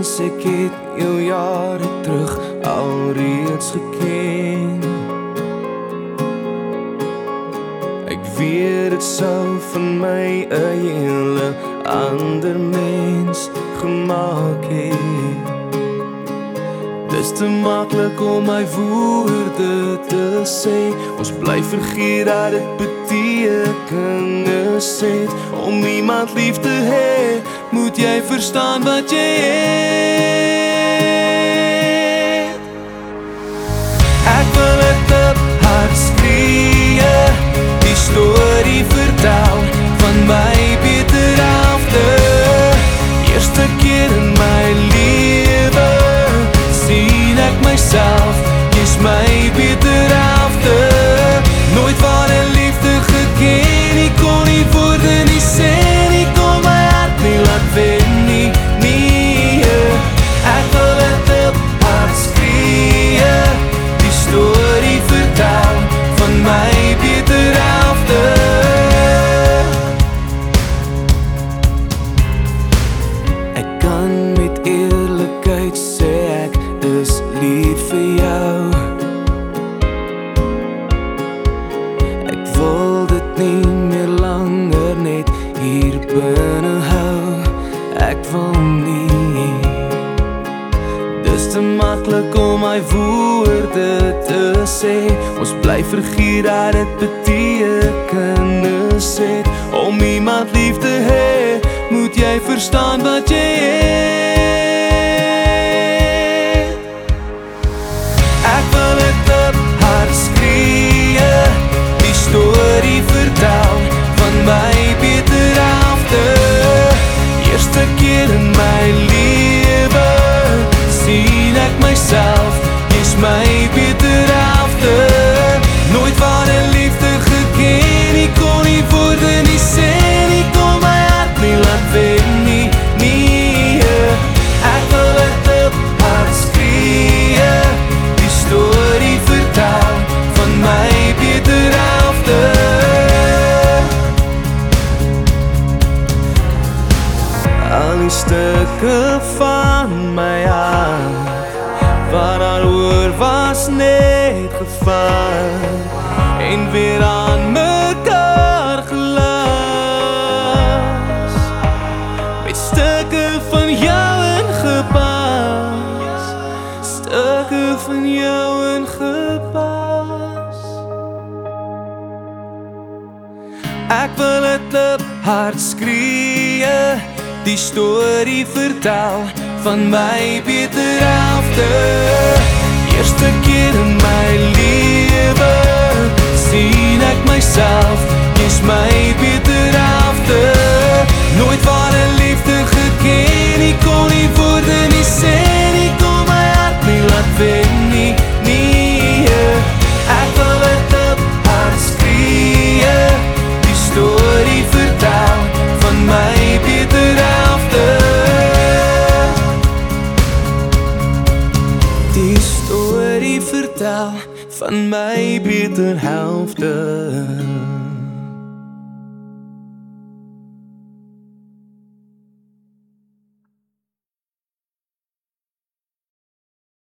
mens, ek het jou jare terug alreeds geken. Ek weet dit sou van my 'n hele ander mens gemaak het. Dis te maklik om my woorde te sê. Ons bly vergeet dat dit betekenis het. Om iemand lief te hê, moet jy verstaan wat jy het. Ek wil dit op hart skree, die storie vertel van my beter helfte. Eerste keer in my lewe sien ek myself, jy's my beter helfte. Nooit van 'n liefde geken nie, kon nie woorde nie sê nie, kon my hart nie laat wen nie, nee. Ek wil dit op hart skree, die storie vertel van my beter helfte. Ek kan met eerlikheid sê ek is lief vir jou. Ek wil dit nie meer langer net hier binne hou. Ek wil nie. Dis te maklik om my woorde te sê. Ons bly vergeet dat dit betekenis het. Om iemand lief te hê, moet jy verstaan wat jy het. Ek wil dit op hart skree, die storie vertel van my beter helfte. Eerste keer in my lewe sien ek myself, jy's my beter helfte. Nooit van 'n liefde geken nie, kon nie woorde nie sê nie, kon my hart nie laat wen nie, nee. Ek wil dit op hart skree, die storie vertel van my beter helfte. Al die stukke van my hart wat daaroor was net geval en weer aan mekaar gelas, met stukke van jou ingepas, stukke van jou ingepas. Ek wil dit op hart skree, die storie vertel van my beter helfte. Eerste keer in my lewe sien ek myself, jy's my beter helfte. Nooit van 'n liefde geken nie, kon nie woorde nie sê nie, kon my hart nie laat wen nie, nee. Ek wil dit op hart skree, die storie vertel van my beter helfte. Die storie vertel van my beter helfte.